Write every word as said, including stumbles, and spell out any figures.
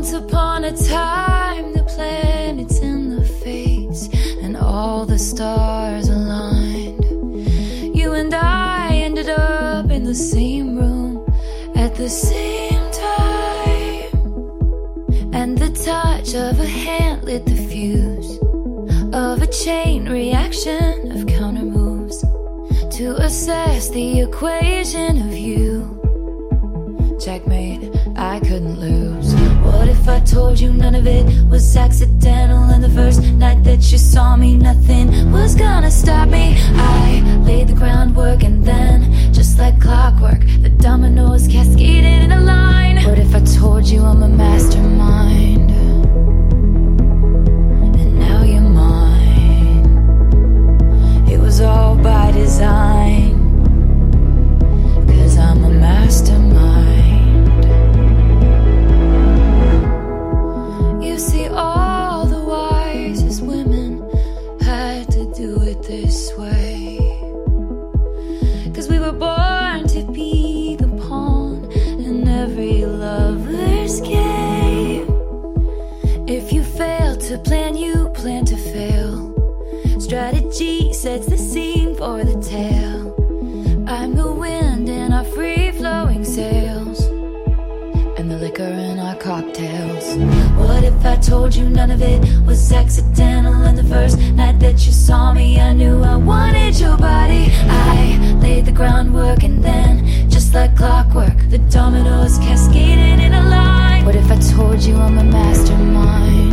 Once upon a time, the planets in the fates and all the stars aligned. You and I ended up in the same room at the same time, and the touch of a hand lit the fuse of a chain reaction of counter moves to assess the equation of you. Checkmate, I couldn't lose. What if I told you none of it was accidental, and the first night that you saw me nothing was gonna stop me? I laid the groundwork, and then, just like clockwork, the dominoes cascaded in a line. What if I told you I'm a mastermind, and now you're mine? It was all by design, 'cause I'm a mastermind. You see, all the wisest women had to do it this way, 'cause we were born to be the pawn in every lover's game. If you fail to plan, you plan to fail. Strategy sets the scene for the tale. I'm the wind in our free-flowing sails, and the liquor in our cocktails. What if I told you none of it was accidental, and the first night that you saw me I knew I wanted your body? I laid the groundwork, and then, just like clockwork, the dominoes cascaded in a line. What if I told you I'm a mastermind,